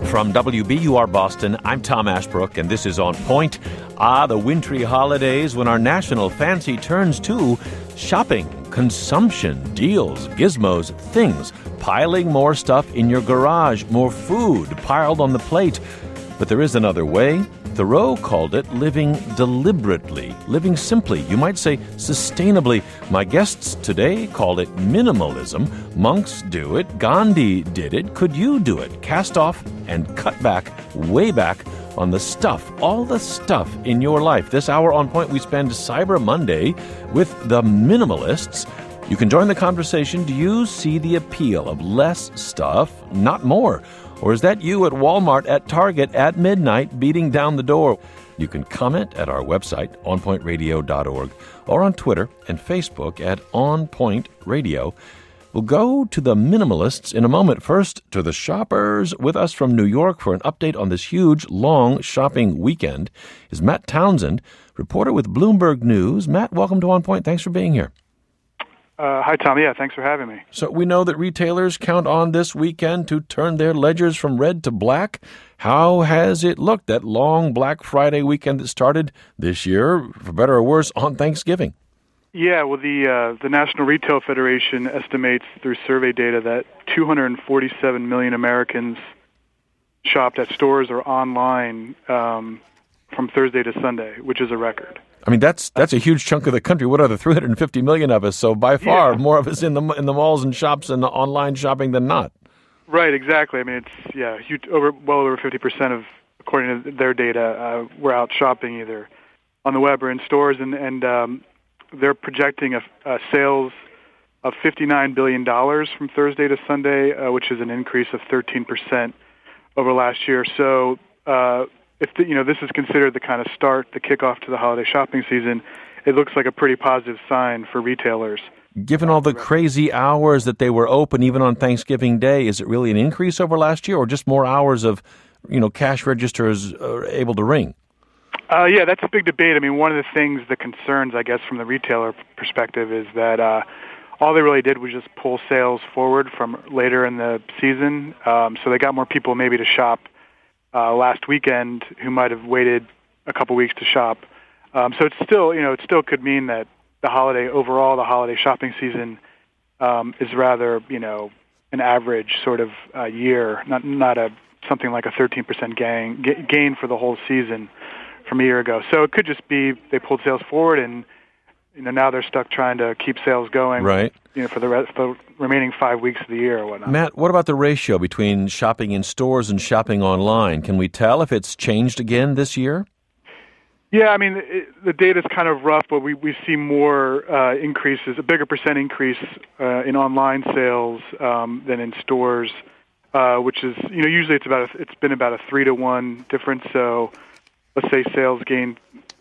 From WBUR Boston, I'm Tom Ashbrook, and this is On Point. The wintry holidays when our national fancy turns to shopping, consumption, deals, gizmos, things, piling more stuff in your garage, more food piled on the plate. But there is another way. Thoreau called it living deliberately, living simply, you might say sustainably. My guests today call it minimalism. Monks do it. Gandhi did it. Could you do it? Cast off and cut back, way back, on the stuff, all the stuff in your life. This hour On Point, we spend Cyber Monday with the minimalists. You can join the conversation. Do you see the appeal of less stuff, not more? Or is that you at Walmart, at Target, at midnight, beating down the door? You can comment at our website, onpointradio.org, or on Twitter and Facebook at onpointradio. We'll go to the minimalists in a moment. First, to the shoppers. With us from New York for an update on this huge, long shopping weekend is Matt Townsend, reporter with Bloomberg News. Matt, welcome to On Point. Thanks for being here. Hi, Tom. Yeah, thanks for having me. So we know that retailers count on this weekend to turn their ledgers from red to black. How has it looked, that long Black Friday weekend that started this year, for better or worse, on Thanksgiving? Yeah, well, the National Retail Federation estimates through survey data that 247 million Americans shopped at stores or online from Thursday to Sunday, which is a record. I mean, that's a huge chunk of the country. What are the 350 million of us? So by far, more of us in the malls and shops and online shopping than not. Right, exactly. I mean, it's huge, well over 50% of, according to their data, were out shopping either on the web or in stores, and they're projecting a sales of $59 billion from Thursday to Sunday, which is an increase of 13% over last year. So. If this is considered the kind of start, the kickoff to the holiday shopping season, it looks like a pretty positive sign for retailers. Given all the crazy hours that they were open, even on Thanksgiving Day, is it really an increase over last year, or just more hours of, cash registers able to ring? Yeah, that's a big debate. I mean, one of the things, the concerns, I guess, from the retailer perspective is that all they really did was just pull sales forward from later in the season. So they got more people maybe to shop last weekend who might have waited a couple weeks to shop. So it's still, it still could mean that the holiday shopping season is rather, an average sort of year, not something like a 13% gain for the whole season from a year ago. So it could just be they pulled sales forward and, now they're stuck trying to keep sales going, right? For the remaining 5 weeks of the year or whatnot. Matt, what about the ratio between shopping in stores and shopping online? Can we tell if it's changed again this year? Yeah, I mean, the data's kind of rough, but we see more increases, a bigger percent increase in online sales than in stores, which is, usually it's been about a 3-to-1 difference. So let's say sales gain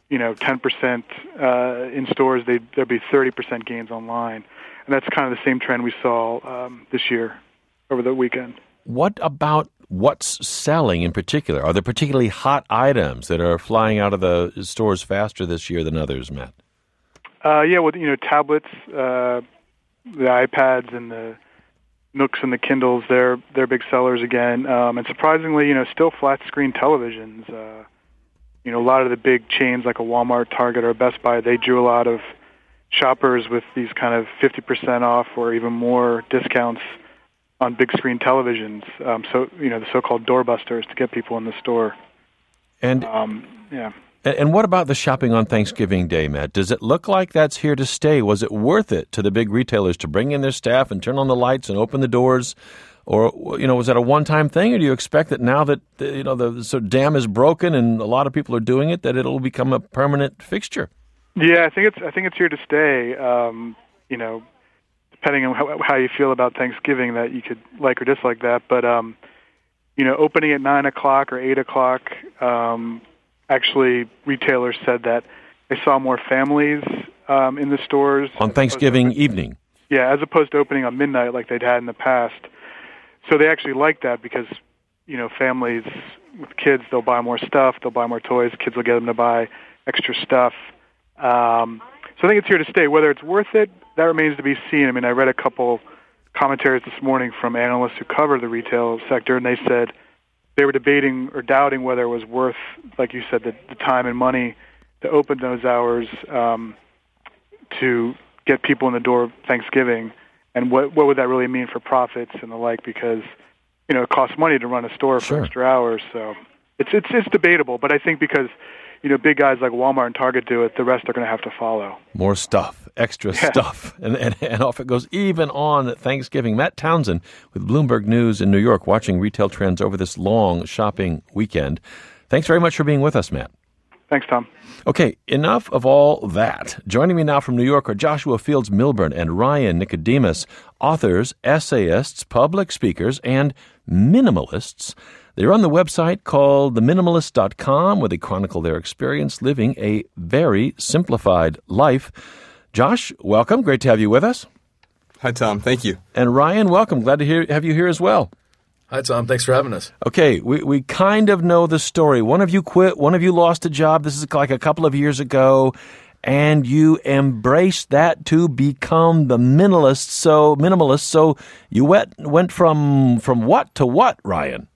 10% in stores, there'd be 30% gains online. And that's kind of the same trend we saw this year over the weekend. What about what's selling in particular? Are there particularly hot items that are flying out of the stores faster this year than others, Matt? Tablets, the iPads and the Nooks and the Kindles, they're big sellers again. And surprisingly, still flat screen televisions. A lot of the big chains like a Walmart, Target, or Best Buy, they drew a lot of shoppers with these kind of 50% off or even more discounts on big screen televisions. The so-called doorbusters to get people in the store. And And what about the shopping on Thanksgiving Day, Matt? Does it look like that's here to stay? Was it worth it to the big retailers to bring in their staff and turn on the lights and open the doors? Or, was that a one-time thing, or do you expect that now that, the dam is broken and a lot of people are doing it, that it'll become a permanent fixture? Yeah, I think it's here to stay. Depending on how you feel about Thanksgiving, that you could like or dislike that. But, opening at 9 o'clock or 8 o'clock, actually retailers said that they saw more families in the stores. On Thanksgiving evening? Yeah, as opposed to opening on midnight like they'd had in the past. So they actually like that because, families with kids, they'll buy more stuff, they'll buy more toys, kids will get them to buy extra stuff. So I think it's here to stay. Whether it's worth it, that remains to be seen. I mean, I read a couple commentaries this morning from analysts who cover the retail sector, and they said, they were debating or doubting whether it was worth, like you said, the time and money to open those hours to get people in the door Thanksgiving, and what would that really mean for profits and the like, because it costs money to run a store for extra hours. So it's debatable, but I think because big guys like Walmart and Target do it, the rest are going to have to follow. More stuff, extra stuff, and off it goes, even on Thanksgiving. Matt Townsend with Bloomberg News in New York, watching retail trends over this long shopping weekend. Thanks very much for being with us, Matt. Thanks, Tom. Okay, enough of all that. Joining me now from New York are Joshua Fields Millburn and Ryan Nicodemus, authors, essayists, public speakers, and minimalists. They run the website called theminimalist.com, where they chronicle their experience living a very simplified life. Josh, welcome. Great to have you with us. Hi, Tom. Thank you. And Ryan, welcome. Glad to have you here as well. Hi, Tom. Thanks for having us. Okay, we kind of know the story. One of you quit. One of you lost a job. This is like a couple of years ago. And you embraced that to become the minimalist. So you went from what to what, Ryan?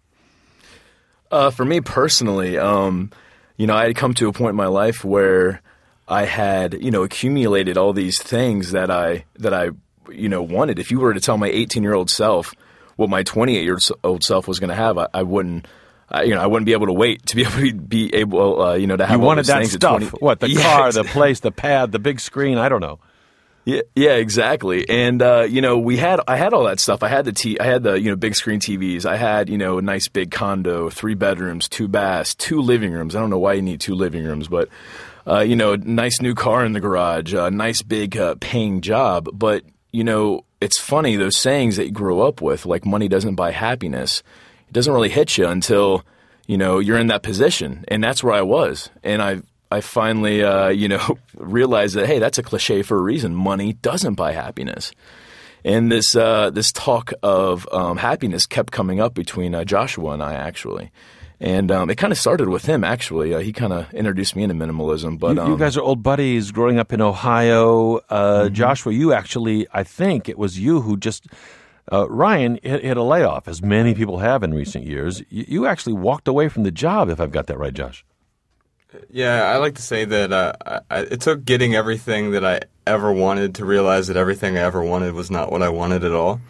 For me personally, I had come to a point in my life where I had, accumulated all these things that I wanted. If you were to tell my 18-year-old self what my 28-year-old self was going to have, I wouldn't be able to wait to be able to have. You all wanted those that things stuff? What, the car, the place, the pad, the big screen? I don't know. Yeah, exactly. And I had all that stuff. I had the big screen TVs. I had a nice big condo, 3 bedrooms, 2 baths, 2 living rooms. I don't know why you need 2 living rooms, but a nice new car in the garage, a nice big paying job. But it's funny, those sayings that you grow up with, like money doesn't buy happiness. It doesn't really hit you until you're in that position, and that's where I was. And I finally, realized that, hey, that's a cliche for a reason. Money doesn't buy happiness. And this talk of happiness kept coming up between Joshua and I, actually. And it kind of started with him, actually. He kind of introduced me into minimalism. But you guys are old buddies growing up in Ohio. Joshua, you actually, I think it was you who just Ryan hit a layoff, as many people have in recent years. You actually walked away from the job, if I've got that right, Josh. Yeah, I like to say that it took getting everything that I ever wanted to realize that everything I ever wanted was not what I wanted at all.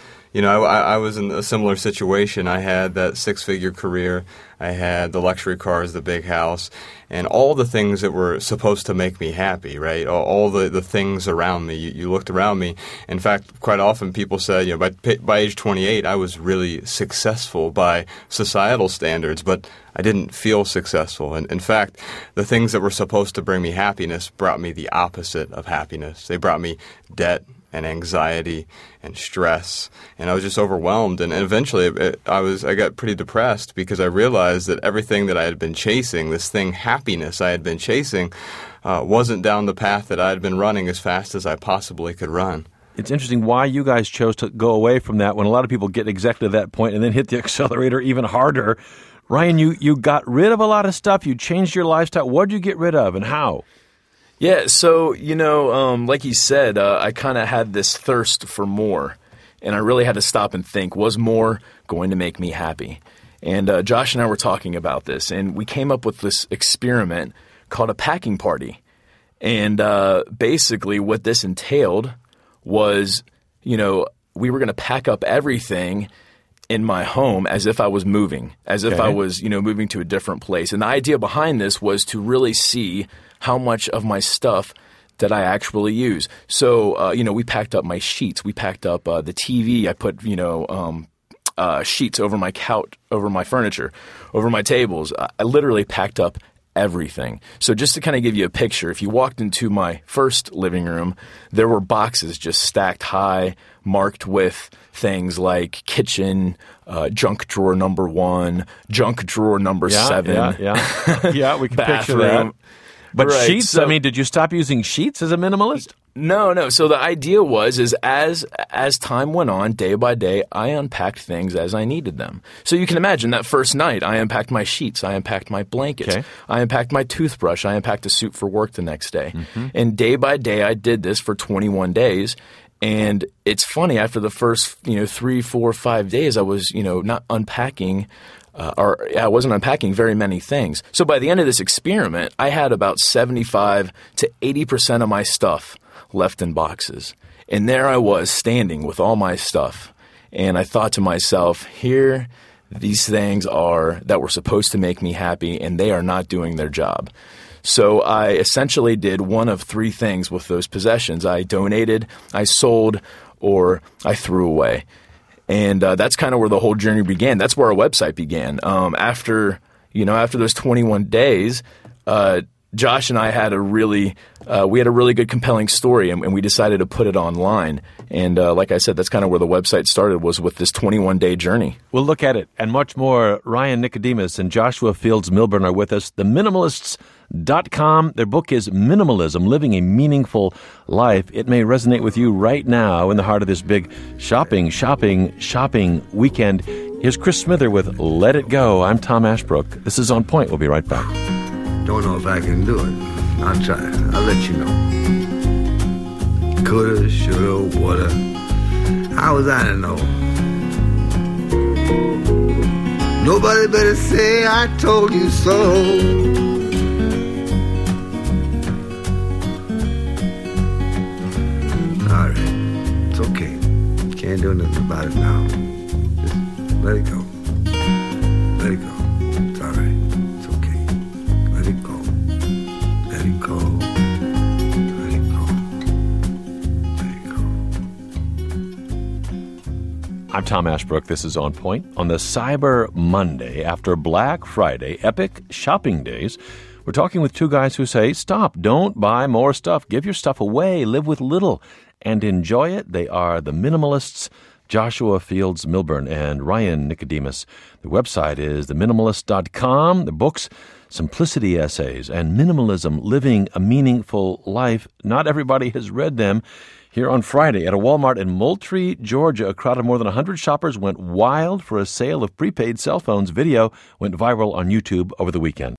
I was in a similar situation. I had that 6-figure career. I had the luxury cars, the big house, and all the things that were supposed to make me happy, right? All the things around me. You looked around me. In fact, quite often people said, by age 28, I was really successful by societal standards, but I didn't feel successful. And in fact, the things that were supposed to bring me happiness brought me the opposite of happiness. They brought me debt and anxiety and stress, and I was just overwhelmed. And eventually, I got pretty depressed because I realized that everything that I had been chasing, this thing, happiness I had been chasing, wasn't down the path that I had been running as fast as I possibly could run. It's interesting why you guys chose to go away from that when a lot of people get exactly to that point and then hit the accelerator even harder. Ryan, you got rid of a lot of stuff. You changed your lifestyle. What did you get rid of and how? Yeah, so, like you said, I kind of had this thirst for more, and I really had to stop and think, was more going to make me happy? And Josh and I were talking about this, and we came up with this experiment called a packing party. And basically what this entailed was, we were going to pack up everything in my home as if I was moving, as if I was, moving to a different place. And the idea behind this was to really see how much of my stuff that I actually use. So, we packed up my sheets. We packed up the TV. I put, sheets over my couch, over my furniture, over my tables. I literally packed up everything. So just to kind of give you a picture, if you walked into my first living room, there were boxes just stacked high, marked with things like kitchen, junk drawer number 1, junk drawer number 7. Yeah, we can picture that. But right, sheets, so, did you stop using sheets as a minimalist? No. So the idea was as time went on, day by day, I unpacked things as I needed them. So you can imagine that first night, I unpacked my sheets, I unpacked my blankets, I unpacked my toothbrush, I unpacked a suit for work the next day. Mm-hmm. And day by day, I did this for 21 days. And it's funny, after the first, 3, 4, 5 days, I was, not unpacking, I wasn't unpacking very many things. So by the end of this experiment, I had about 75 to 80% of my stuff left in boxes. And there I was standing with all my stuff. And I thought to myself, here these things are that were supposed to make me happy, and they are not doing their job. So I essentially did one of 3 things with those possessions. I donated, I sold, or I threw away. And that's kind of where the whole journey began. That's where our website began. After those 21 days, Josh and I had a really good, compelling story, and we decided to put it online. And like I said, that's kind of where the website started, was with this 21-day journey. We'll look at it and much more. Ryan Nicodemus and Joshua Fields Milburn are with us. TheMinimalists.com. Their book is Minimalism, Living a Meaningful Life. It may resonate with you right now in the heart of this big shopping weekend. Here's Chris Smither with Let It Go. I'm Tom Ashbrook. This is On Point. We'll be right back. Don't know if I can do it. I'll try. I'll let you know. Coulda, shoulda, woulda. How was I to know? Nobody better say I told you so. All right. It's okay. Can't do nothing about it now. Just let it go. Let it go. It's all right. Let it go. Let it go. Let it go. Let it go. I'm Tom Ashbrook. This is On Point. On the Cyber Monday, after Black Friday, epic shopping days, we're talking with 2 guys who say, stop, don't buy more stuff. Give your stuff away. Live with little and enjoy it. They are the Minimalists, Joshua Fields Milburn and Ryan Nicodemus. The website is TheMinimalist.com. The books, Simplicity Essays and Minimalism, Living a Meaningful Life. Not everybody has read them. Here on Friday at a Walmart in Moultrie, Georgia, a crowd of more than 100 shoppers went wild for a sale of prepaid cell phones. Video went viral on YouTube over the weekend.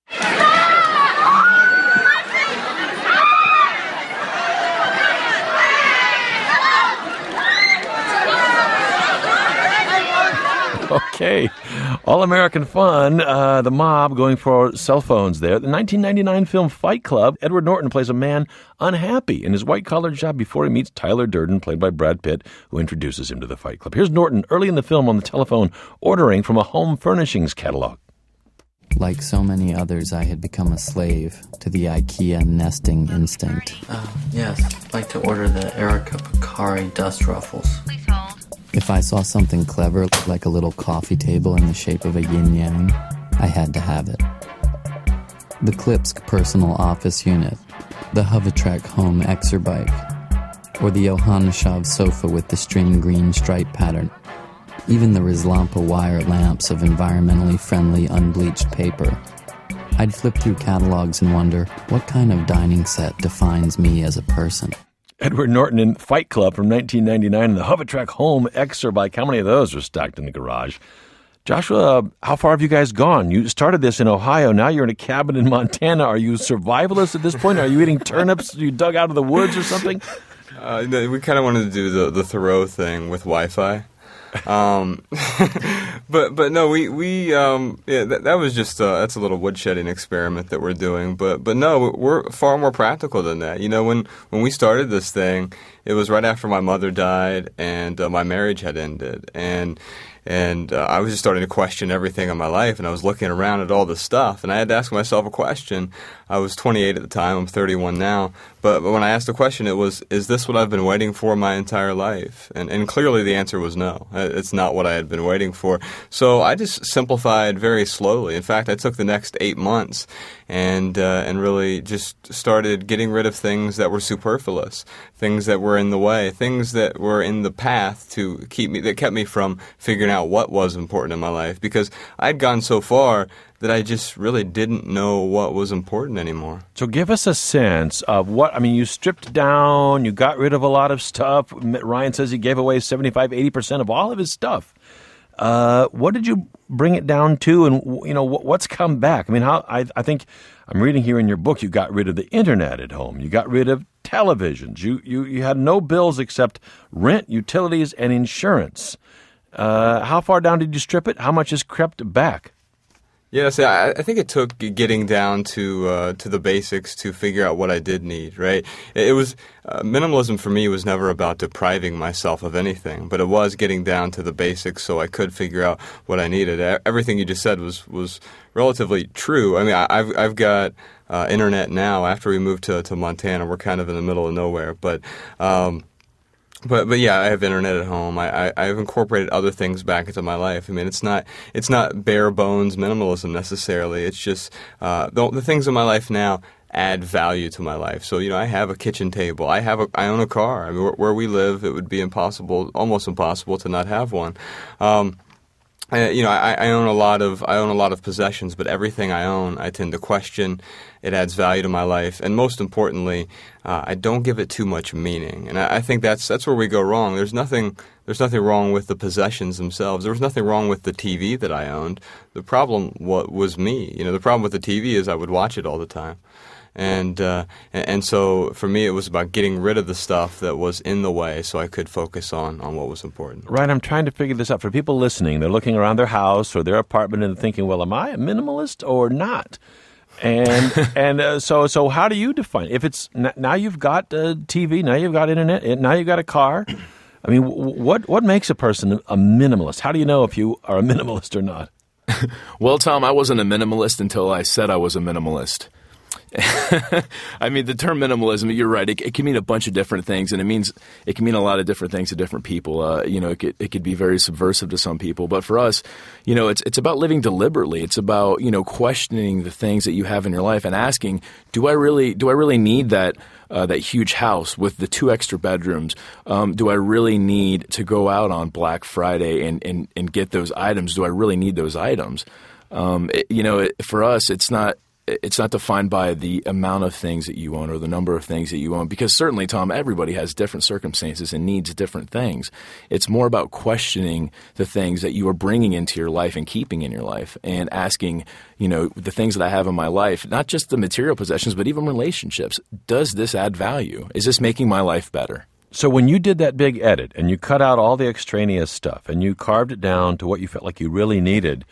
Okay. All-American fun. The mob going for cell phones there. The 1999 film Fight Club, Edward Norton plays a man unhappy in his white-collar job before he meets Tyler Durden, played by Brad Pitt, who introduces him to the Fight Club. Here's Norton early in the film on the telephone ordering from a home furnishings catalog. Like so many others, I had become a slave to the IKEA nesting instinct. Yes, I'd like to order the Erica Picari dust ruffles. Please hold. If I saw something clever, like a little coffee table in the shape of a yin-yang, I had to have it. The Klipsk personal office unit, the Hovatrek home Exerbike, or the Yohanneshav sofa with the string green stripe pattern. Even the Rizlampa wire lamps of environmentally friendly unbleached paper. I'd flip through catalogs and wonder, what kind of dining set defines me as a person? Edward Norton in Fight Club from 1999 and the Hovatrek home Exerbike. How many of those are stacked in the garage? Joshua, how far have you guys gone? You started this in Ohio. Now you're in a cabin in Montana. Are you survivalists at this point? Are you eating turnips you dug out of the woods or something? We kind of wanted to do the Thoreau thing with Wi-Fi. But no, that was just that's a little woodshedding experiment that we're doing. But no, we're far more practical than that. When we started this thing, it was right after my mother died and my marriage had ended, and I was just starting to question everything in my life, and I was looking around at all this stuff, and I had to ask myself a question. I was 28 at the time. I'm 31 now. But when I asked the question, it was, is this what I've been waiting for my entire life? And clearly the answer was no. It's not what I had been waiting for. So I just simplified very slowly. In fact, I took the next 8 months and really just started getting rid of things that were superfluous, things that were in the way, things that were in the path that kept me from figuring out what was important in my life, because I'd gone so far that I just really didn't know what was important anymore. So give us a sense of you stripped down, you got rid of a lot of stuff. Ryan says he gave away 75, 80% of all of his stuff. What did you bring it down to, and what's come back? I think I'm reading here in your book, you got rid of the internet at home. You got rid of televisions. You had no bills except rent, utilities, and insurance. How far down did you strip it? How much has crept back? Yeah, see, I think it took getting down to the basics to figure out what I did need, right? It was minimalism for me was never about depriving myself of anything, but it was getting down to the basics so I could figure out what I needed. Everything you just said was relatively true. I mean, I've got internet now. After we moved to Montana, we're kind of in the middle of nowhere, but yeah, I have internet at home. I've incorporated other things back into my life. I mean, it's not bare bones minimalism necessarily. It's just the things in my life now add value to my life. So, I have a kitchen table. I own a car. I mean, where we live, it would be almost impossible to not have one. I own a lot of possessions, but everything I own, I tend to question. It adds value to my life, and most importantly, I don't give it too much meaning. And I think that's where we go wrong. There's nothing wrong with the possessions themselves. There was nothing wrong with the TV that I owned. The problem was me. The problem with the TV is I would watch it all the time. And so for me, it was about getting rid of the stuff that was in the way so I could focus on what was important. Right, I'm trying to figure this out. For people listening, they're looking around their house or their apartment and thinking, well, am I a minimalist or not? And so how do you define it? If it's now you've got TV, now you've got internet, now you've got a car. I mean, what makes a person a minimalist? How do you know if you are a minimalist or not? Well, Tom, I wasn't a minimalist until I said I was a minimalist. I mean, the term minimalism, you're right. It can mean a bunch of different things, and it can mean a lot of different things to different people. It could be very subversive to some people, but for us, it's about living deliberately. It's about questioning the things that you have in your life and asking, do I really need that huge house with the 2 extra bedrooms? Do I really need to go out on Black Friday and get those items? Do I really need those items? For us, it's not defined by the amount of things that you own or the number of things that you own, because certainly, Tom, everybody has different circumstances and needs different things. It's more about questioning the things that you are bringing into your life and keeping in your life, and asking, the things that I have in my life, not just the material possessions, but even relationships. Does this add value? Is this making my life better? So when you did that big edit and you cut out all the extraneous stuff and you carved it down to what you felt like you really needed,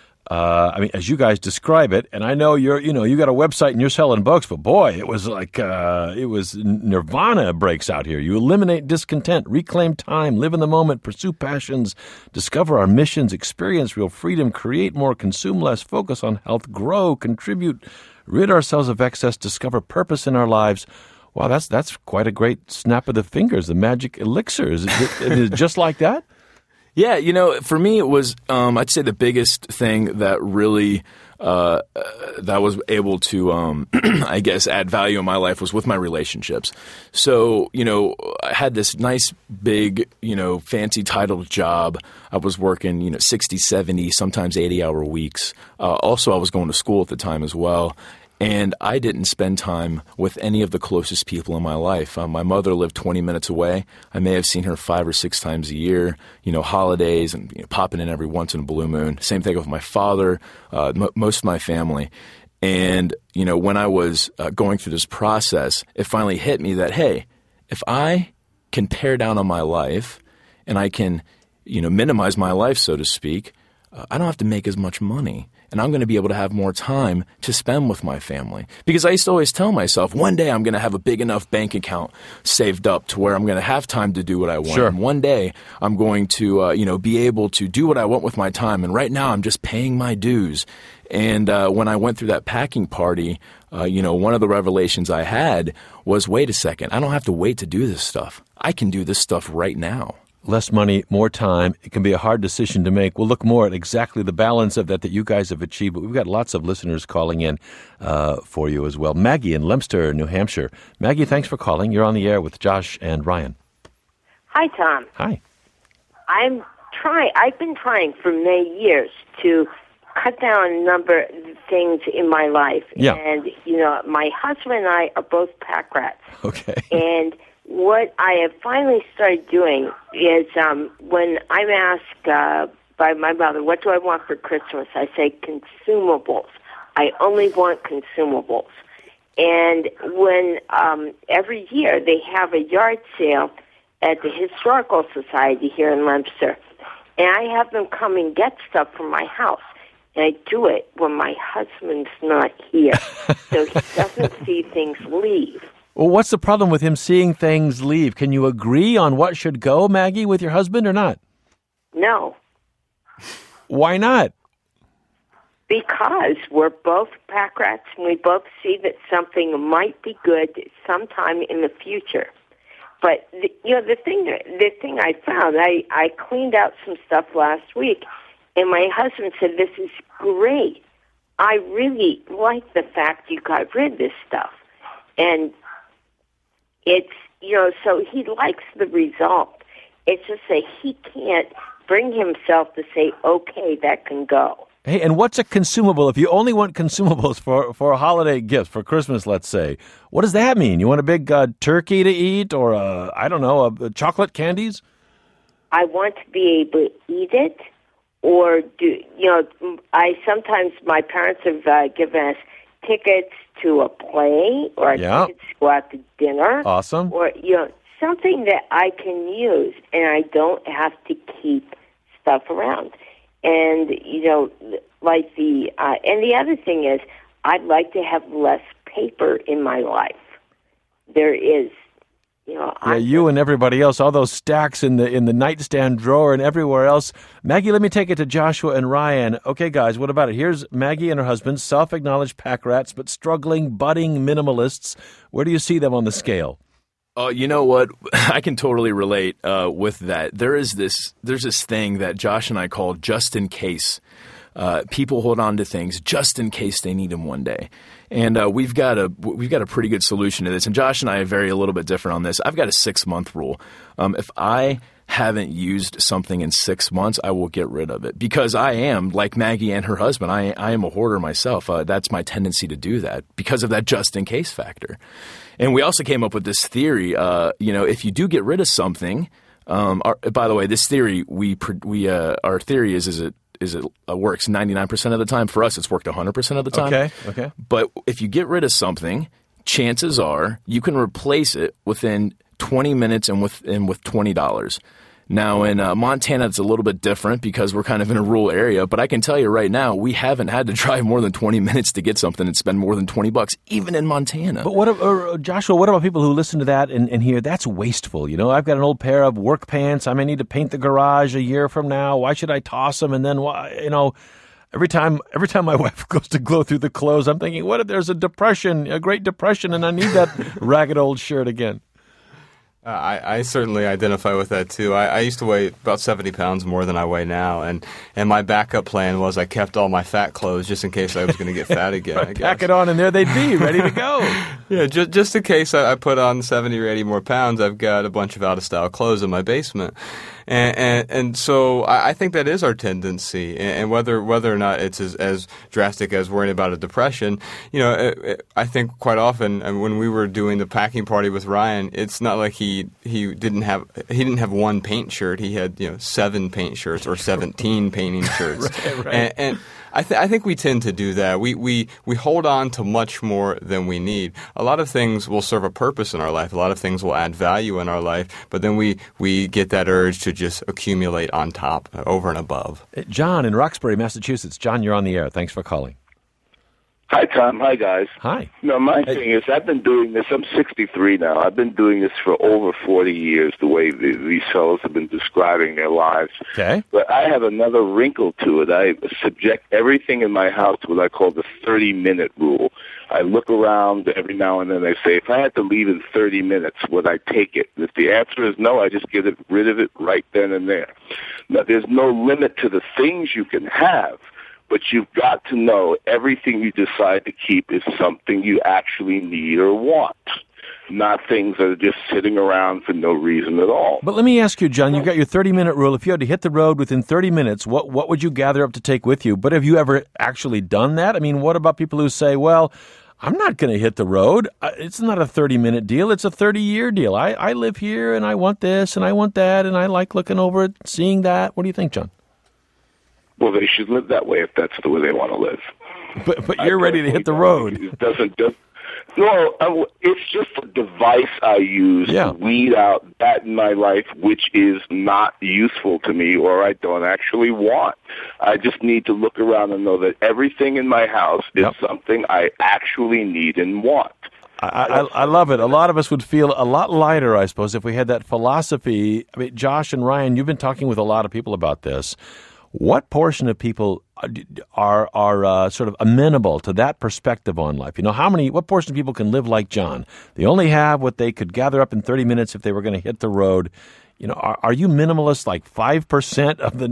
as you guys describe it, and I know you got a website and you're selling books, but boy, it was like, it was nirvana breaks out here. You eliminate discontent, reclaim time, live in the moment, pursue passions, discover our missions, experience real freedom, create more, consume less, focus on health, grow, contribute, rid ourselves of excess, discover purpose in our lives. Wow, that's quite a great snap of the fingers, the magic elixir. Is it just like that? Yeah, for me it was, I'd say the biggest thing that really that was able to, I guess, add value in my life was with my relationships. So, I had this nice, big, fancy titled job. I was working, 60, 70, sometimes 80-hour weeks. Also, I was going to school at the time as well. And I didn't spend time with any of the closest people in my life. My mother lived 20 minutes away. I may have seen her 5 or 6 times a year, holidays and popping in every once in a blue moon. Same thing with my father, most of my family. And, when I was going through this process, it finally hit me that, hey, if I can pare down on my life and I can, minimize my life, so to speak, I don't have to make as much money. And I'm going to be able to have more time to spend with my family. Because I used to always tell myself, one day I'm going to have a big enough bank account saved up to where I'm going to have time to do what I want. Sure. And one day I'm going to, be able to do what I want with my time. And right now I'm just paying my dues. And when I went through that packing party, one of the revelations I had was, wait a second, I don't have to wait to do this stuff. I can do this stuff right now. Less money, more time. It can be a hard decision to make. We'll look more at exactly the balance of that you guys have achieved, but we've got lots of listeners calling in for you as well. Maggie in Leominster, New Hampshire. Maggie, thanks for calling. You're on the air with Josh and Ryan. Hi, Tom. Hi. I've been trying for many years to cut down a number of things in my life. Yeah. And, my husband and I are both pack rats. Okay. And what I have finally started doing is when I'm asked by my mother, what do I want for Christmas? I say consumables. I only want consumables. And when every year they have a yard sale at the Historical Society here in Leominster, and I have them come and get stuff from my house. And I do it when my husband's not here, so he doesn't see things leave. Well, what's the problem with him seeing things leave? Can you agree on what should go, Maggie, with your husband or not? No. Why not? Because we're both pack rats, and we both see that something might be good sometime in the future. But the thing I found, I cleaned out some stuff last week, and my husband said, "This is great. I really like the fact you got rid of this stuff," and it's so he likes the result. It's just that he can't bring himself to say, "Okay, that can go." Hey, and what's a consumable? If you only want consumables for a holiday gift, for Christmas, let's say, what does that mean? You want a big turkey to eat or, chocolate candies? I want to be able to eat it, or sometimes my parents have given us tickets to a play or tickets to go out to dinner. Awesome. Or, something that I can use and I don't have to keep stuff around. And, like and the other thing is, I'd like to have less paper in my life. There is, you and everybody else, all those stacks in the nightstand drawer and everywhere else. Maggie, let me take it to Joshua and Ryan. Okay, guys, what about it? Here's Maggie and her husband, self-acknowledged pack rats, but struggling, budding minimalists. Where do you see them on the scale? You know what? I can totally relate with that. There's this thing that Josh and I call just in case. People hold on to things just in case they need them one day, and we've got a pretty good solution to this. And Josh and I vary a little bit different on this. I've got a 6-month rule. If I haven't used something in 6 months, I will get rid of it because I am like Maggie and her husband. I am a hoarder myself. That's my tendency to do that because of that just in case factor. And we also came up with this theory. If you do get rid of something, by the way, this theory our theory is it works 99% of the time. For us, it's worked 100% of the time. Okay. But if you get rid of something, chances are you can replace it within 20 minutes and with $20. Now, in Montana, it's a little bit different because we're kind of in a rural area. But I can tell you right now, we haven't had to drive more than 20 minutes to get something and spend more than $20, even in Montana. But Joshua, what about people who listen to that and hear that's wasteful? I've got an old pair of work pants. I may need to paint the garage a year from now. Why should I toss them? And then, every time my wife goes to go through the clothes, I'm thinking, what if there's a Great Depression, and I need that ragged old shirt again? I certainly identify with that, too. I used to weigh about 70 pounds more than I weigh now, and my backup plan was I kept all my fat clothes just in case I was going to get fat again, I guess. Pack it on, and there they'd be, ready to go. Yeah, just in case I put on 70 or 80 more pounds, I've got a bunch of out-of-style clothes in my basement. And so I think that is our tendency, and whether or not it's as drastic as worrying about a depression, I think quite often when we were doing the packing party with Ryan, it's not like he didn't have one paint shirt. He had 7 paint shirts or 17 painting shirts, right. And I think we tend to do that. We hold on to much more than we need. A lot of things will serve a purpose in our life. A lot of things will add value in our life, but then we get that urge to just accumulate on top, over and above. John in Roxbury, Massachusetts. John, you're on the air. Thanks for calling. Hi, Tom. Hi, guys. Hi. My thing is, I've been doing this. I'm 63 now. I've been doing this for over 40 years, the way these fellows have been describing their lives. Okay. But I have another wrinkle to it. I subject everything in my house to what I call the 30-minute rule. I look around every now and then. I say, if I had to leave in 30 minutes, would I take it? And if the answer is no, I just get rid of it right then and there. Now, there's no limit to the things you can have. But you've got to know everything you decide to keep is something you actually need or want, not things that are just sitting around for no reason at all. But let me ask you, John, you've got your 30-minute rule. If you had to hit the road within 30 minutes, what would you gather up to take with you? But have you ever actually done that? I mean, what about people who say, well, I'm not going to hit the road. It's not a 30-minute deal. It's a 30-year deal. I live here, and I want this, and I want that, and I like looking over it, seeing that. What do you think, John? Well, they should live that way if that's the way they want to live. But you're ready to hit the road. No, it's just a device I use to weed out that in my life which is not useful to me or I don't actually want. I just need to look around and know that everything in my house is something I actually need and want. I love it. A lot of us would feel a lot lighter, I suppose, if we had that philosophy. I mean, Josh and Ryan, you've been talking with a lot of people about this. What portion of people are sort of amenable to that perspective on life? You know, what portion of people can live like John? They only have what they could gather up in 30 minutes if they were going to hit the road. You know, are you minimalist like 5% of the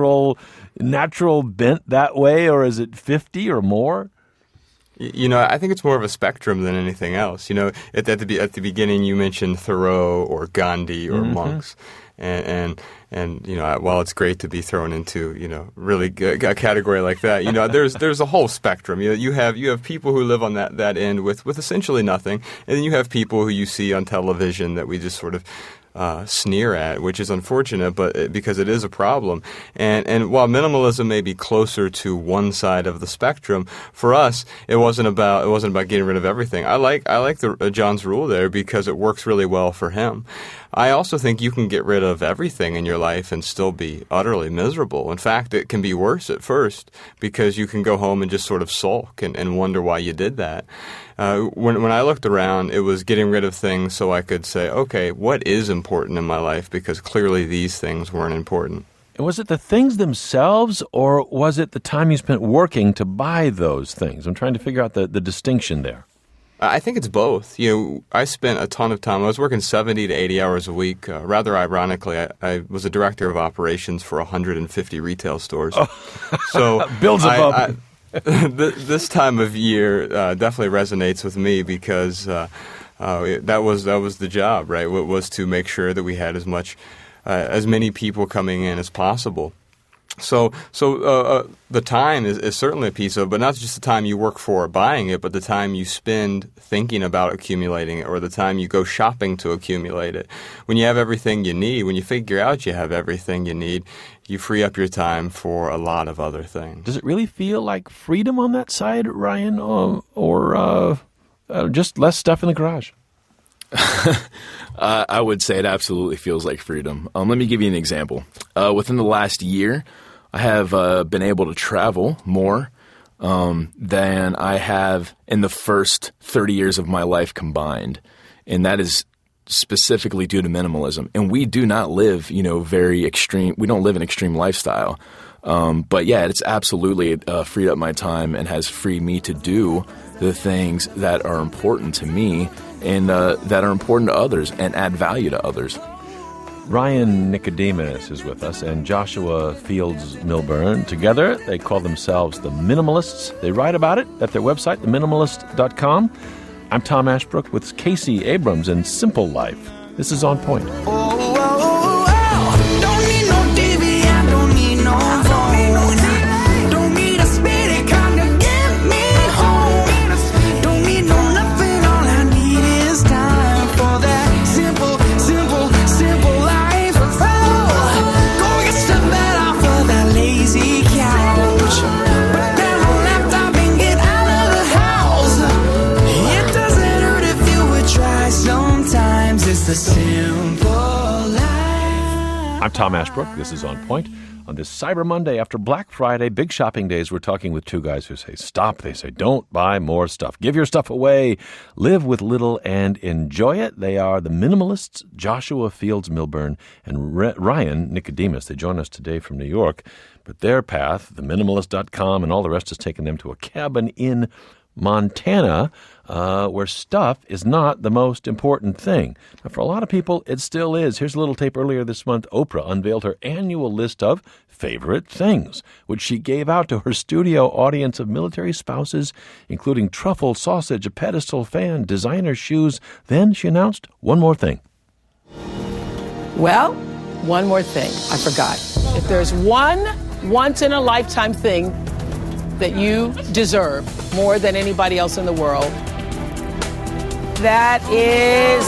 natural bent that way, or is it 50 or more? You know, I think it's more of a spectrum than anything else. You know, at the beginning you mentioned Thoreau or Gandhi or monks. And you know, while it's great to be thrown into, you know, really a category like that, you know, there's a whole spectrum. You have people who live on that end with essentially nothing, and then you have people who you see on television that we just sort of sneer at, which is unfortunate, but because it is a problem. And while minimalism may be closer to one side of the spectrum, for us, it wasn't about getting rid of everything. I like John's rule there because it works really well for him. I also think you can get rid of everything in your life and still be utterly miserable. In fact, it can be worse at first because you can go home and just sort of sulk and wonder why you did that. When I looked around, it was getting rid of things so I could say, okay, what is important in my life? Because clearly these things weren't important. Was it the things themselves, or was it the time you spent working to buy those things? I'm trying to figure out the distinction there. I think it's both. You know, I spent a ton of time. I was working 70 to 80 hours a week. Rather ironically, I was a director of operations for 150 retail stores. So builds a bubble. This time of year definitely resonates with me because that was the job, right? It was to make sure that we had as many people coming in as possible. So the time is certainly a piece of it, but not just the time you work for buying it, but the time you spend thinking about accumulating it, or the time you go shopping to accumulate it. When you have everything you need, when you figure out you have everything you need, you free up your time for a lot of other things. Does it really feel like freedom on that side, Ryan, or just less stuff in the garage? I would say it absolutely feels like freedom. Let me give you an example. Within the last year, I have been able to travel more than I have in the first 30 years of my life combined. And that is specifically due to minimalism. And we do not live, very extreme. We don't live an extreme lifestyle. But yeah, it's absolutely freed up my time and has freed me to do the things that are important to me and that are important to others and add value to others. Ryan Nicodemus is with us, and Joshua Fields Millburn. Together, they call themselves the Minimalists. They write about it at their website, theminimalist.com. I'm Tom Ashbrook with Casey Abrams and Simple Life. This is On Point. Don't need no TV, I don't need no phone. Don't need a speedy car to get me home. Don't need no nothing, all I need is time for that simple life. Oh, go get some bed off of that lazy couch. Put down my laptop and get out of the house. It doesn't hurt if you would try sometimes. It's the simple life. I'm Tom Ashbrook. This is On Point. On this Cyber Monday after Black Friday, big shopping days, we're talking with two guys who say stop. They say don't buy more stuff. Give your stuff away. Live with little and enjoy it. They are the Minimalists, Joshua Fields Millburn and Ryan Nicodemus. They join us today from New York. But their path, theminimalist.com and all the rest, has taken them to a cabin in Montana, where stuff is not the most important thing. Now, for a lot of people, it still is. Here's a little tape earlier this month. Oprah unveiled her annual list of favorite things, which she gave out to her studio audience of military spouses, including truffle sausage, a pedestal fan, designer shoes. Then she announced one more thing. Well, one more thing. I forgot. If there's one once-in-a-lifetime thing that you deserve more than anybody else in the world, that is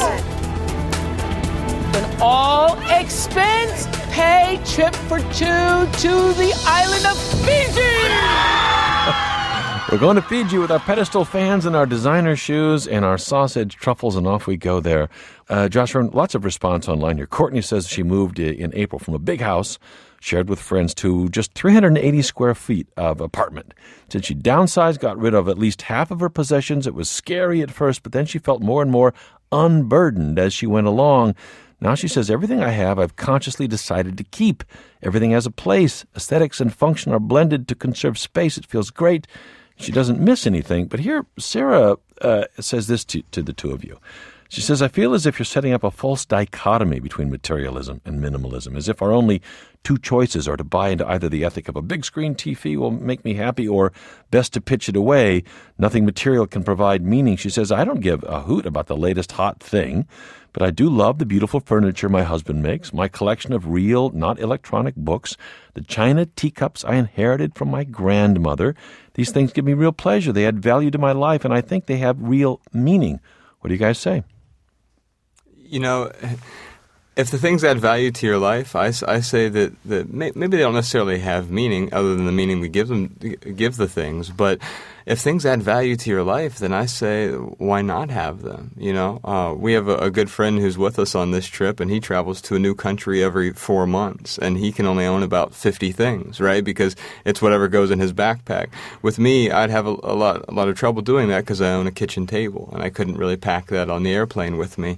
an all-expense-paid trip for two to the island of Fiji. We're going to feed you with our pedestal fans and our designer shoes and our sausage truffles, and off we go there. Joshua, lots of response online here. Courtney says she moved in April from a big house shared with friends to just 380 square feet of apartment. Since she downsized, got rid of at least half of her possessions. It was scary at first, but then she felt more and more unburdened as she went along. Now she says, everything I have, I've consciously decided to keep. Everything has a place. Aesthetics and function are blended to conserve space. It feels great. She doesn't miss anything. But here, Sarah says this to the two of you. She says, I feel as if you're setting up a false dichotomy between materialism and minimalism, as if our only two choices are to buy into either the ethic of a big screen TV will make me happy or best to pitch it away. Nothing material can provide meaning. She says, I don't give a hoot about the latest hot thing, but I do love the beautiful furniture my husband makes, my collection of real, not electronic books, the china teacups I inherited from my grandmother. These things give me real pleasure. They add value to my life, and I think they have real meaning. What do you guys say? You know, if the things add value to your life, I say that maybe they don't necessarily have meaning other than the meaning we give the things. But if things add value to your life, then I say, why not have them? You know, we have a good friend who's with us on this trip, and he travels to a new country every 4 months, and he can only own about 50 things, right? Because it's whatever goes in his backpack. With me, I'd have a lot of trouble doing that because I own a kitchen table, and I couldn't really pack that on the airplane with me.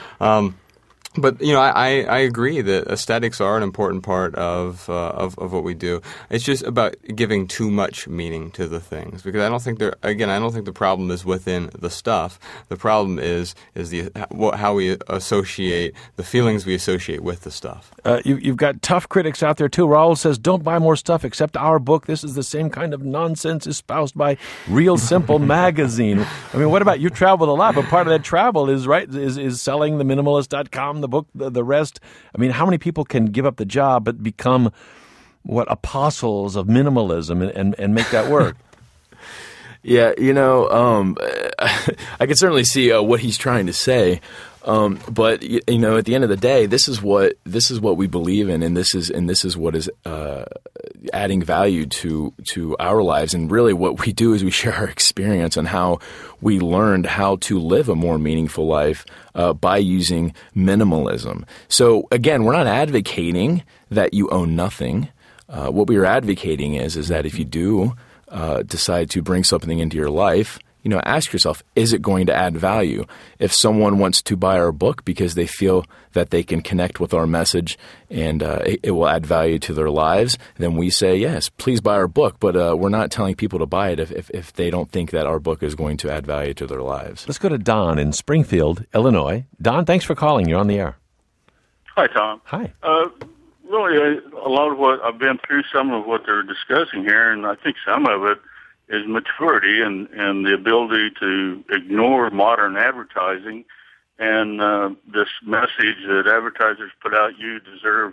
But you know, I agree that aesthetics are an important part of what we do. It's just about giving too much meaning to the things, because I don't think the problem is within the stuff. The problem is how we associate the feelings we associate with the stuff. You've got tough critics out there too. Raul says, "Don't buy more stuff except our book. This is the same kind of nonsense espoused by Real Simple magazine." I mean, what about you? Traveled a lot, but part of that travel is selling the minimalist.com. The book, the rest. I mean, how many people can give up the job but become apostles of minimalism and make that work? Yeah, you know, I can certainly see what he's trying to say, but you know, at the end of the day, this is what we believe in, and this is what is adding value to our lives. And really, what we do is we share our experience on how we learned how to live a more meaningful life by using minimalism. So again, we're not advocating that you own nothing. What we are advocating is that if you do decide to bring something into your life, you know, ask yourself, is it going to add value? If someone wants to buy our book because they feel that they can connect with our message and it will add value to their lives, then we say, yes, please buy our book. But we're not telling people to buy it if they don't think that our book is going to add value to their lives. Let's go to Don in Springfield, Illinois. Don, thanks for calling. You're on the air. Hi, Tom. Hi. Really, a lot of what I've been through, some of what they're discussing here, and I think some of it is maturity and the ability to ignore modern advertising and this message that advertisers put out, you deserve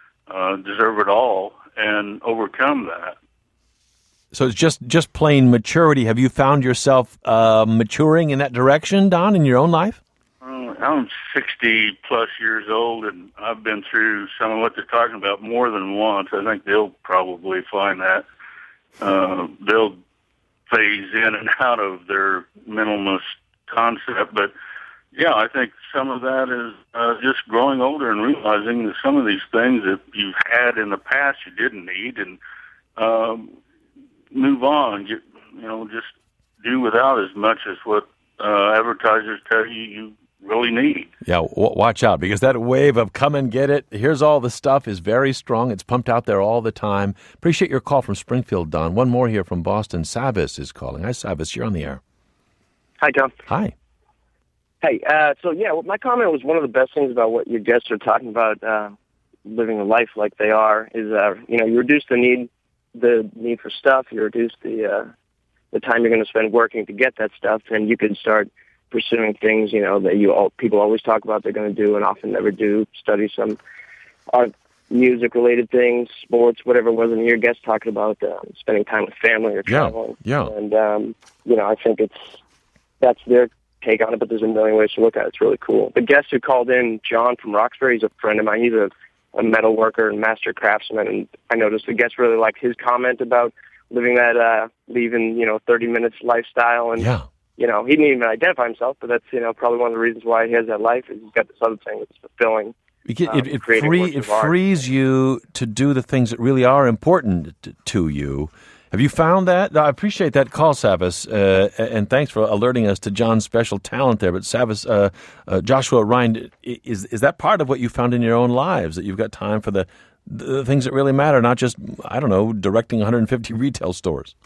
it all, and overcome that. So it's just plain maturity. Have you found yourself maturing in that direction, Don, in your own life? I'm 60-plus years old, and I've been through some of what they're talking about more than once. I think they'll probably find that. They'll phase in and out of their minimalist concept. But, yeah, I think some of that is just growing older and realizing that some of these things that you've had in the past you didn't need, and move on. You know, just do without as much as what advertisers tell you really need. Yeah, watch out, because that wave of come and get it, here's all the stuff is very strong. It's pumped out there all the time. Appreciate your call from Springfield, Don. One more here from Boston. Savis is calling. Hi, Savis. You're on the air. Hi, Tom. Hi. Hey, my comment was one of the best things about what your guests are talking about, living a life like they are, is, you reduce the need for stuff, you reduce the time you're going to spend working to get that stuff, and you can start pursuing things, that people always talk about they're going to do and often never do, study some art, music-related things, sports, whatever it was, and your guest talking about spending time with family or traveling. Yeah. And, I think that's their take on it, but there's a million ways to look at it. It's really cool. The guest who called in, John from Roxbury, he's a friend of mine. He's a metal worker and master craftsman, and I noticed the guest really liked his comment about living that leaving, 30 minutes lifestyle. And, Yeah. he didn't even identify himself, but that's, probably one of the reasons why he has that life is he's got this other thing that's fulfilling. It frees you to do the things that really are important to you. Have you found that? I appreciate that call, Savas, and thanks for alerting us to John's special talent there. But Savas, Joshua, Ryan, is that part of what you found in your own lives, that you've got time for the things that really matter, not just, directing 150 retail stores?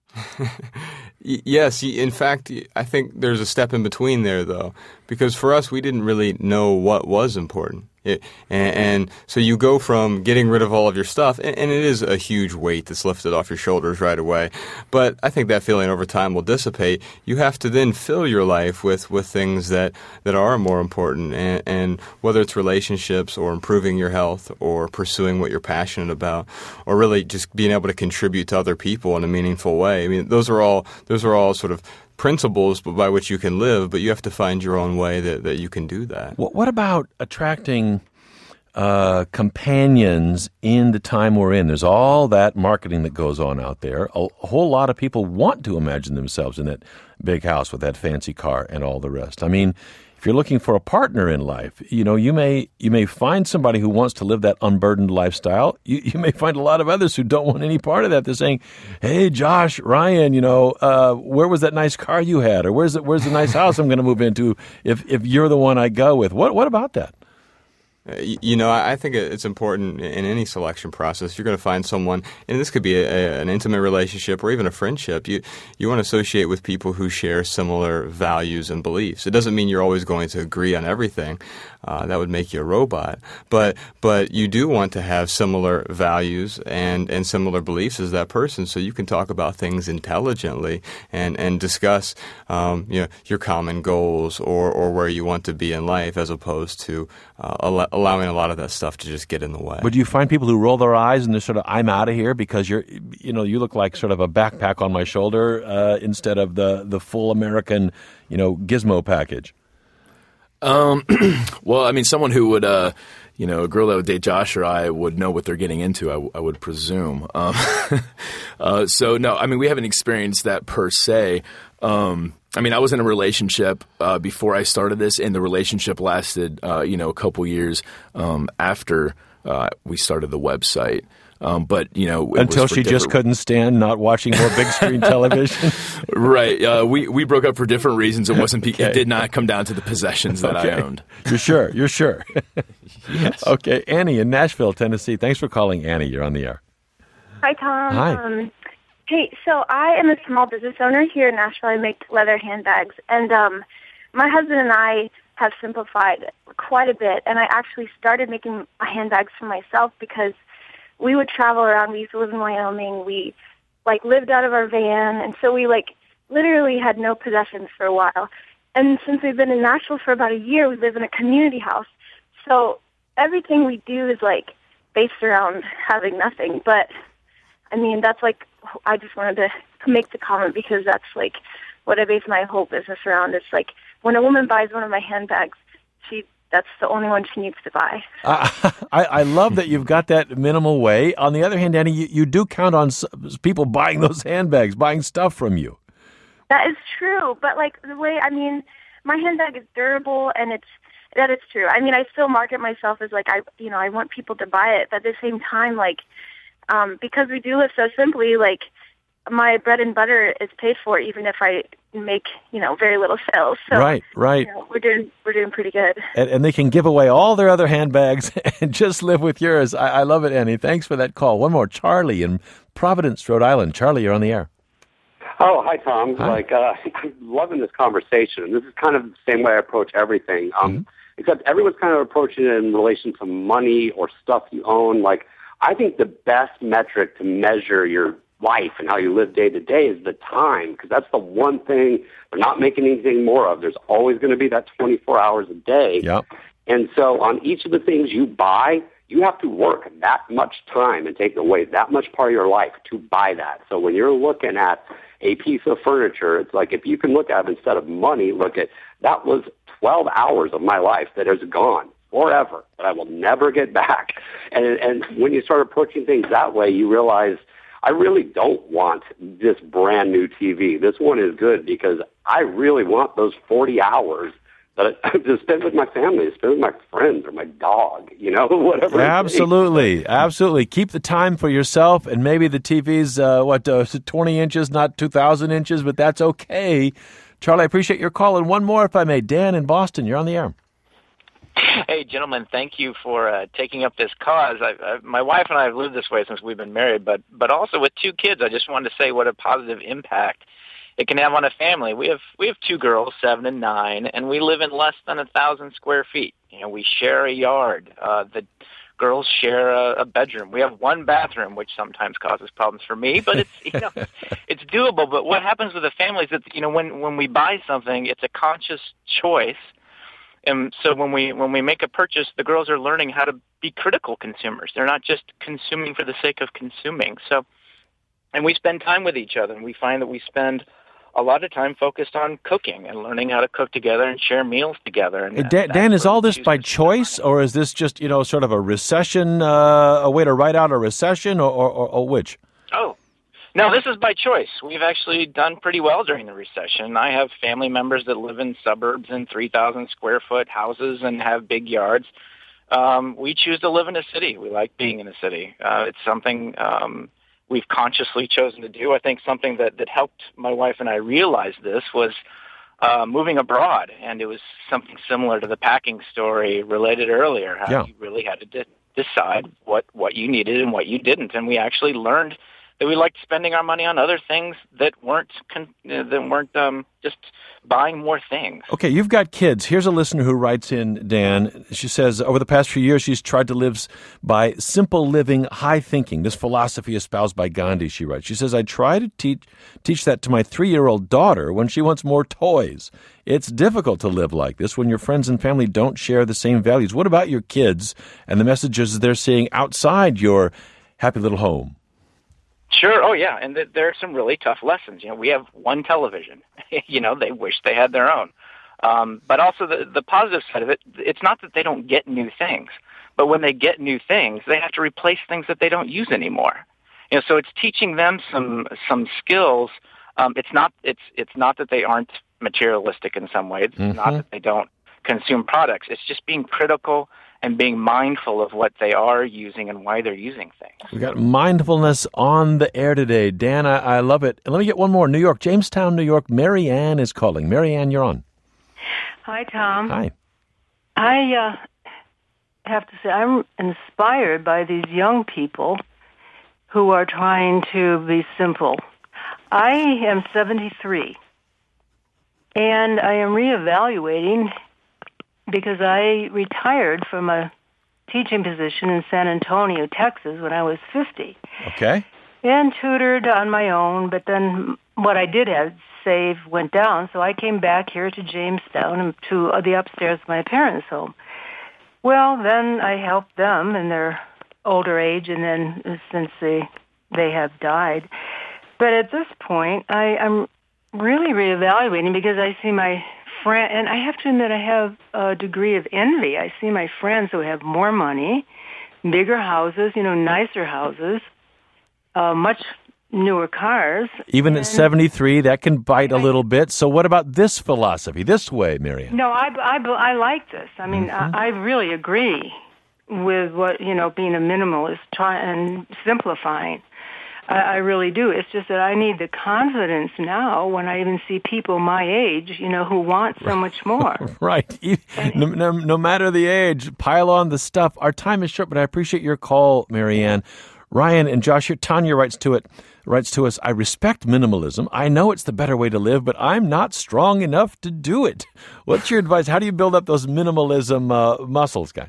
Yes, in fact, I think there's a step in between there, though, because for us, we didn't really know what was important. And so you go from getting rid of all of your stuff, and it is a huge weight that's lifted off your shoulders right away. But I think that feeling over time will dissipate. You have to then fill your life with things that are more important, and whether it's relationships or improving your health or pursuing what you're passionate about, or really just being able to contribute to other people in a meaningful way. I mean, those are all sort of principles by which you can live, but you have to find your own way that you can do that. What about attracting companions in the time we're in? There's all that marketing that goes on out there. A whole lot of people want to imagine themselves in that big house with that fancy car and all the rest. I mean, if you're looking for a partner in life, you may find somebody who wants to live that unburdened lifestyle. You may find a lot of others who don't want any part of that. They're saying, "Hey, Josh, Ryan, where was that nice car you had, or where's the nice house I'm going to move into if you're the one I go with?" What about that? I think it's important in any selection process. You're going to find someone, and this could be an intimate relationship or even a friendship. You want to associate with people who share similar values and beliefs. It doesn't mean you're always going to agree on everything. That would make you a robot. But you do want to have similar values and similar beliefs as that person, so you can talk about things intelligently and discuss your common goals or where you want to be in life, as opposed to allowing a lot of that stuff to just get in the way. But do you find people who roll their eyes and they're sort of, "I'm out of here because you look like sort of a backpack on my shoulder instead of the full American, gizmo package"? Well, I mean, someone who would, a girl that would date Josh or I would know what they're getting into, I would presume. So, no, I mean, we haven't experienced that per se. I mean, I was in a relationship before I started this, and the relationship lasted, a couple years after we started the website. But until she just couldn't stand not watching more big screen television. Right. We broke up for different reasons. It wasn't. Okay. It did not come down to the possessions that I owned. You're sure. Yes. Okay, Annie in Nashville, Tennessee. Thanks for calling, Annie. You're on the air. Hi, Tom. Hi. Hey, so I am a small business owner here in Nashville. I make leather handbags, and my husband and I have simplified quite a bit. And I actually started making handbags for myself because we would travel around. We used to live in Wyoming. We lived out of our van, and so we literally had no possessions for a while. And since we've been in Nashville for about a year, we live in a community house. So everything we do is based around having nothing. But I mean, that's I just wanted to make the comment because that's what I base my whole business around. It's when a woman buys one of my handbags, that's the only one she needs to buy. I love that you've got that minimal way. On the other hand, Annie, you do count on people buying those handbags, buying stuff from you. That is true, but the way, I mean, my handbag is durable, and that is true. I mean, I still market myself as I want people to buy it, but at the same time, because we do live so simply, my bread and butter is paid for, even if I make, very little sales. So, right. We're doing pretty good. And they can give away all their other handbags and just live with yours. I love it, Annie. Thanks for that call. One more, Charlie in Providence, Rhode Island. Charlie, you're on the air. Oh, hi, Tom. Hi. I'm loving this conversation. This is kind of the same way I approach everything, except everyone's kind of approaching it in relation to money or stuff you own. I think the best metric to measure your life and how you live day to day is the time, because that's the one thing they're not making anything more of. There's always going to be that 24 hours a day. Yep. And so on each of the things you buy, you have to work that much time and take away that much part of your life to buy that. So when you're looking at a piece of furniture, it's if you can look at it instead of money, look at that was 12 hours of my life that is gone forever, that I will never get back. And when you start approaching things that way, you realize I really don't want this brand new TV. This one is good because I really want those 40 hours that I to spend with my family, to spend with my friends or my dog, whatever. Absolutely. Absolutely. Keep the time for yourself, and maybe the TV's, 20 inches, not 2,000 inches, but that's okay. Charlie, I appreciate your call. And one more, if I may. Dan in Boston, you're on the air. Hey, gentlemen, thank you for taking up this cause. My wife and I have lived this way since we've been married, but also with 2 kids, I just wanted to say what a positive impact it can have on a family. We have 2 girls, 7 and 9, and we live in less than 1,000 square feet. We share a yard. The girls share a bedroom. We have 1 bathroom, which sometimes causes problems for me, but it's it's doable. But what happens with a family is that when we buy something, it's a conscious choice. And so when we make a purchase, the girls are learning how to be critical consumers. They're not just consuming for the sake of consuming. So, and we spend time with each other, and we find that we spend a lot of time focused on cooking and learning how to cook together and share meals together. And Dan, is all this by choice, or is this just sort of a recession, a way to ride out a recession, or which? Oh. No, this is by choice. We've actually done pretty well during the recession. I have family members that live in suburbs in 3,000 square foot houses and have big yards. We choose to live in a city. We like being in a city. It's something we've consciously chosen to do. I think something that helped my wife and I realize this was moving abroad, and it was something similar to the packing story related earlier, how you really had to decide what you needed and what you didn't. And we actually learned that we liked spending our money on other things that weren't just buying more things. Okay, you've got kids. Here's a listener who writes in, Dan. She says, over the past few years, she's tried to live by simple living, high thinking. This philosophy espoused by Gandhi, she writes. She says, I try to teach that to my 3-year-old daughter when she wants more toys. It's difficult to live like this when your friends and family don't share the same values. What about your kids and the messages they're seeing outside your happy little home? Sure. Oh, yeah. And there are some really tough lessons. We have 1 television. They wish they had their own. But also the positive side of it, it's not that they don't get new things, but when they get new things, they have to replace things that they don't use anymore. So it's teaching them some skills. It's not that they aren't materialistic in some way. It's not that they don't consume products. It's just being critical and being mindful of what they are using and why they're using things. We got mindfulness on the air today. Dan, I love it. And let me get one more. New York, Jamestown, New York. Mary Ann is calling. Mary Ann, you're on. Hi, Tom. Hi. I have to say I'm inspired by these young people who are trying to be simple. I am 73, and I am reevaluating because I retired from a teaching position in San Antonio, Texas, when I was 50. Okay. And tutored on my own, but then what I did have saved went down, so I came back here to Jamestown and to the upstairs of my parents' home. Well, then I helped them in their older age, and then since they have died. But at this point, I'm really reevaluating because I see my friend, and I have to admit I have a degree of envy. I see my friends who have more money, bigger houses, nicer houses, much newer cars. Even at 73, that can bite a little bit. So what about this philosophy, this way, Miriam? No, I like this. I mean, I really agree with what, being a minimalist, and simplifying. I really do. It's just that I need the confidence now when I even see people my age, who want so much more. Right. No matter the age, pile on the stuff. Our time is short, but I appreciate your call, Marianne. Ryan and Josh here. Tanya writes to us, I respect minimalism. I know it's the better way to live, but I'm not strong enough to do it. What's your advice? How do you build up those minimalism muscles, guys?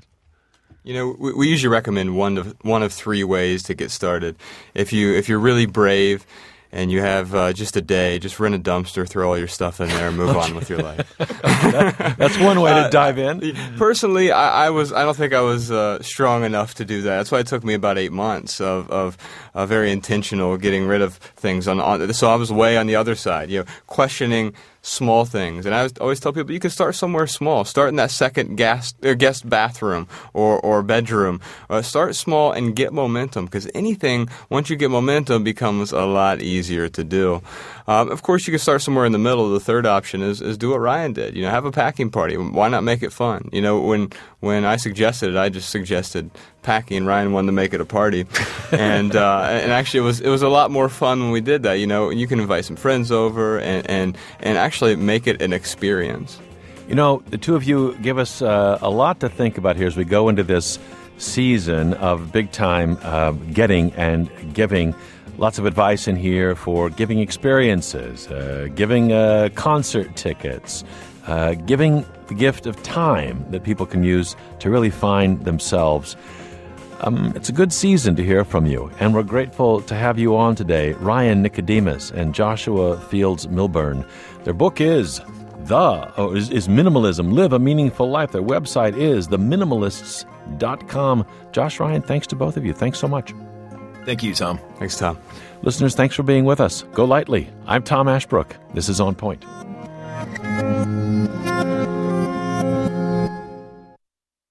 We usually recommend one of 3 ways to get started. If you're really brave and you have just a day, just rent a dumpster, throw all your stuff in there, and move on with your life. That's one way to dive in. Personally, I don't think I was strong enough to do that. That's why it took me about 8 months of very intentional getting rid of things. So I was way on the other side, questioning small things. And I always tell people you can start somewhere small. Start in that second guest bathroom or bedroom. Start small and get momentum, because anything, once you get momentum, becomes a lot easier to do. Of course, you can start somewhere in the middle. The third option is do what Ryan did. Have a packing party. Why not make it fun? When I suggested it, I just suggested packing. Ryan wanted to make it a party, and actually it was a lot more fun when we did that. You can invite some friends over and actually make it an experience. The two of you give us a lot to think about here as we go into this season of big-time getting and giving. Lots of advice in here for giving experiences, giving concert tickets, giving the gift of time that people can use to really find themselves. It's a good season to hear from you, and we're grateful to have you on today, Ryan Nicodemus and Joshua Fields Milburn. Their book is Minimalism, Live a Meaningful Life. Their website is theminimalists.com. Josh, Ryan, thanks to both of you. Thanks so much. Thank you, Tom. Thanks, Tom. Listeners, thanks for being with us. Go lightly. I'm Tom Ashbrook. This is On Point.